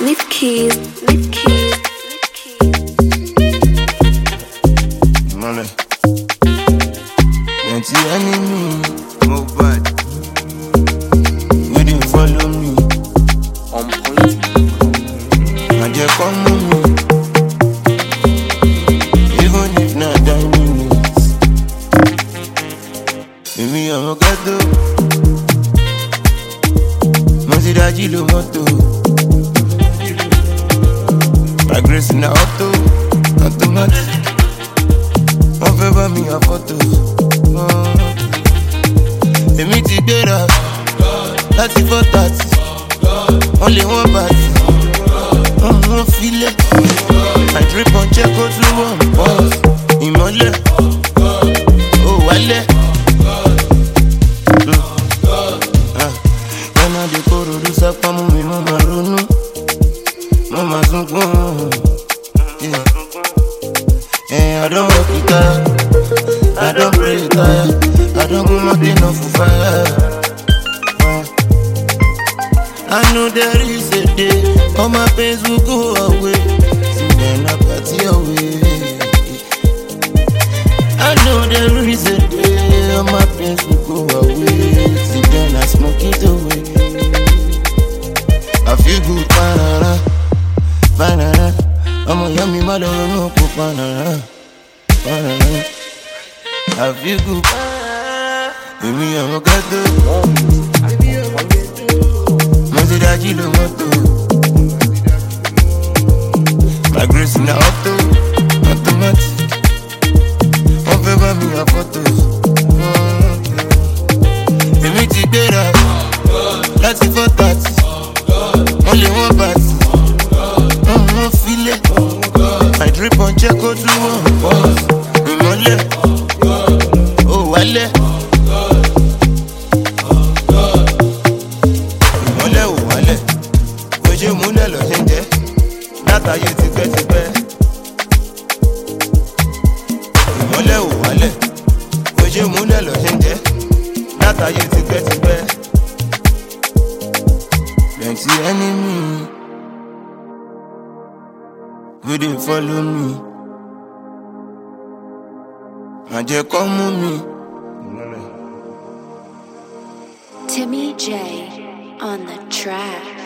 Leave keys, leave keys, leave keys. Money. Plenty enemy, move bad. You didn't follow me. On point. And you come with me. Even if not 10 minutes. Baby, I'm a ghetto. Monsi daji lo moto. My grace in the auto, automatic. One favor me a photo. Èmi ti gbéra láti 4:30. Only one party. Wọ́n filẹ̀. My drip on check go through one pause. Ìmọ́lẹ̀. Ó wálẹ̀. When I dey kóró ló sápá mú mi mọ́ máa ronú. Mọ́ máa sunkún. I don't work it tired. I don't pray it tired. I don't go nothing off for fire. I know there is a day all my pains will go away. See when I party away. I know there is a day all my pains will go away. See when I smoke it away. I feel good, banana, banana. I'm a yummy mother, no banana, banana. I feel good, baby, I'm a ghetto. Monsi daji lo moto. My grace in the auto, automatic. One favor me a photo. Èmi ti gbéra láti 4:30. Only one party. Wọ́n filẹ̀. My drip on check go through one pause. Ìmọ́lẹ̀. Ó wálẹ̀. Ìmọ́lẹ̀ ò wálẹ̀. Bó ṣe múlẹ̀ lọ ṣe ń jẹ́. Látàyè tipẹ́tipẹ́. Ìmọ́lẹ̀ ò wálẹ̀. Bó ṣe múlẹ̀ lọ ṣe ń jẹ́. Látàyè tipẹ́tipẹ́. Plenty enemy. You didn't follow me. And you come with me. Timmy J on the track.